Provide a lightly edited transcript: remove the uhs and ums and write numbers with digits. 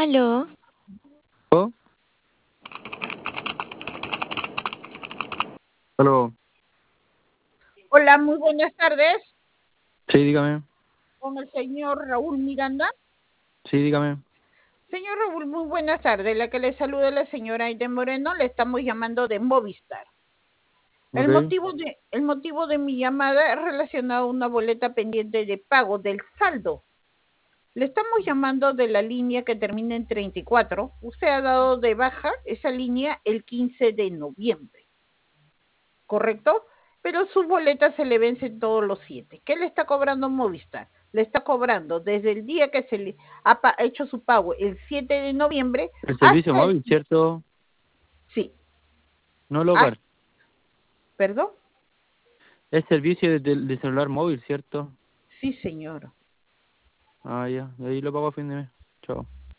Aló, ¿Oh? Aló. Hola, muy buenas tardes, Sí, dígame. con el señor Raúl Miranda. Sí, dígame. Señor Raúl, muy buenas tardes. La que le saluda es la señora Aide Moreno. Le estamos llamando de Movistar. El Ok. motivo de mi llamada es relacionado a una boleta pendiente de pago del saldo. Le estamos llamando de la línea que termina en 34. Usted ha dado de baja esa línea el 15 de noviembre, ¿correcto? Pero su boleta se le vence todos los 7. ¿Qué le está cobrando Movistar? Le está cobrando desde el día que se le ha hecho su pago, el 7 de noviembre, El servicio hasta el... móvil, ¿cierto? Sí, No hasta, local. ¿perdón? Es servicio de celular móvil, ¿cierto? Sí, señor. Ah, ya. Ahí lo pago a fin de mes. Chao.